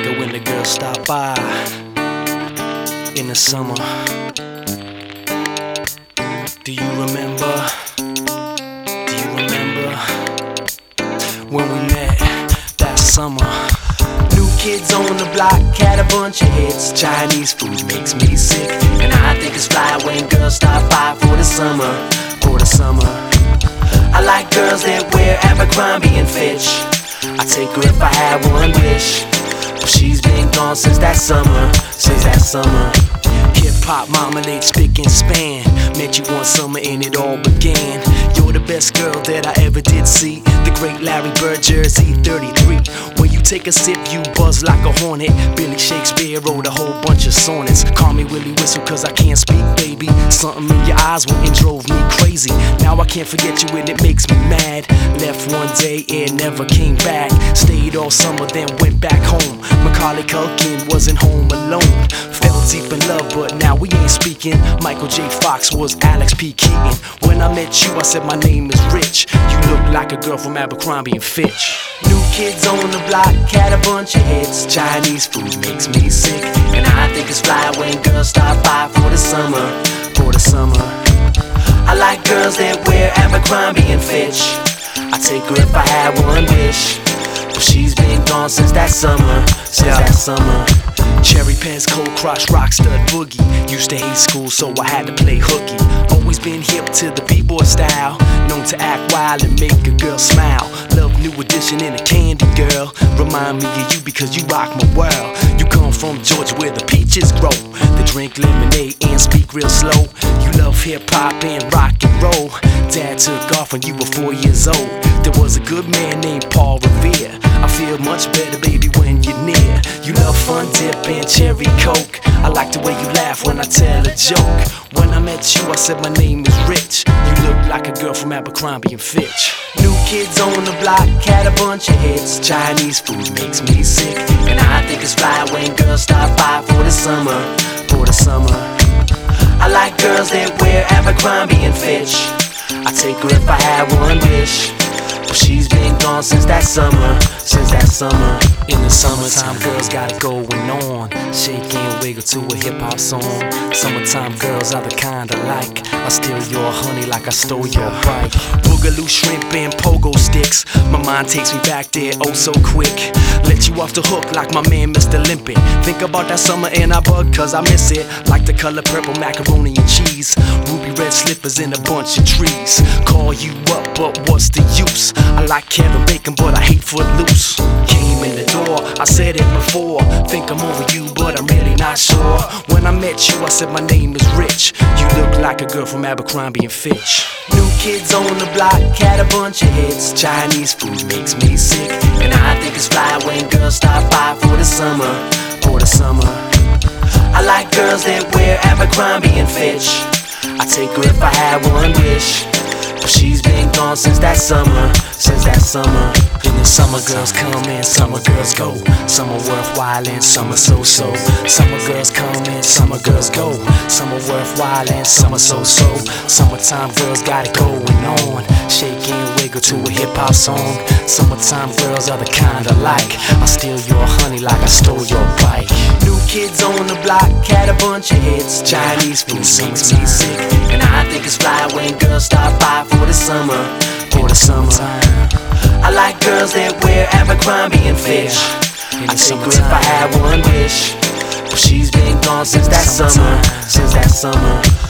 like it when the girls stop by in the summer. Do you remember? Do you remember when we met that summer? New kids on the block had a bunch of hits. Chinese food makes me sick, and I think it's fly when girls stop by for the summer. For the summer, I like girls that wear Abercrombie and Fitch. I'd take her if I had one wish, but she's been gone since that summer. Since that summer. Hip-hop marmalade, spick and span. Met you one summer and it all began. You're the best girl that I ever did see. The great Larry Bird, Jersey 33. When you take a sip, you buzz like a hornet. Billy Shakespeare wrote a whole bunch of sonnets. Call me Willie Whistle cause I can't speak, baby. Something in your eyes went and drove me crazy. Now I can't forget you and it makes me mad. Left one day and never came back. Stayed all summer then went back home. Macaulay Culkin wasn't home alone. Fell deep in love but now we ain't speaking. Michael J. Fox was Alex P. Keaton. When I met you I said my name is Rich. You look like a girl from Abercrombie and Fitch. New kids on the block had a bunch of hits. Chinese food makes me sick, and I think it's fly when girls stop by for the summer. For the summer, I like girls that wear Abercrombie and Fitch. I'd take her if I had one wish, but she's been gone since that summer. Since that summer. Cherry Pez, Cold Crush, Rockstud Boogie. Used to hate school so I had to play hooky. Always been hip to the b-boy style, known to act wild and make a girl smile. Love New Edition and a Candy Girl. Remind me of you because you rock my world. You come from Georgia where the peaches grow. They drink lemonade and speak real slow. You love hip-hop and rock and roll. Dad took off when you were 4 years old. There was a good man named Paul Revere. I feel much better, baby, when you're near. You love Fun Dip and Cherry Coke. I like the way you laugh when I tell a joke. When I met you, I said my name is Rich. You look like a girl from Abercrombie and Fitch. New kids on the block had a bunch of hits. Chinese food makes me sick, and I think it's fly when girls stop by for the summer. For the summer, I like girls that wear Abercrombie and Fitch. I'd take her if I had one wish, but she's been gone since that summer. Since that summer. In the summertime, girls got it going on. Shake and wiggle to a hip-hop song. Summertime girls are the kind I like. I steal your honey like I stole your bike. Boogaloo shrimp and pogo sticks. My mind takes me back there oh so quick. Let you off the hook like my man Mr. Limpin'. Think about that summer and I bug cause I miss it. Like the color purple macaroni and cheese. Ruby red slippers in a bunch of trees. Call you up but what's the use? I like Kevin Bacon but I hate Footloose. Came in the door, I said it before. Think I'm over you but I'm really not sure. When I met you I said my name is Rich. You look like a girl from Abercrombie and Fitch. New kids on the block had a bunch of hits. Chinese food makes me sick, and I think it's fly when girls stop by for the summer. For the summer, I like girls that wear Abercrombie and Fitch. I'd take her if I had one wish, but she's been gone since that summer. Since that summer. In the summer girls come and summer girls go. Some are worthwhile and some are so-so. Summer girls come and summer girls go. Some are worthwhile and some are so-so. Summertime girls got it going on. Shake and wiggle to a hip-hop song. Summertime girls are the kind I like. I steal your honey like I stole your bike. New kids on the block had a bunch of hits. Chinese food makes me sick, and I think it's fly when girls stop by for the summer. For the summertime, I like girls that wear Abercrombie and Fitch. I'd take her if I had one wish, but she's been gone since that summer. Since that summer.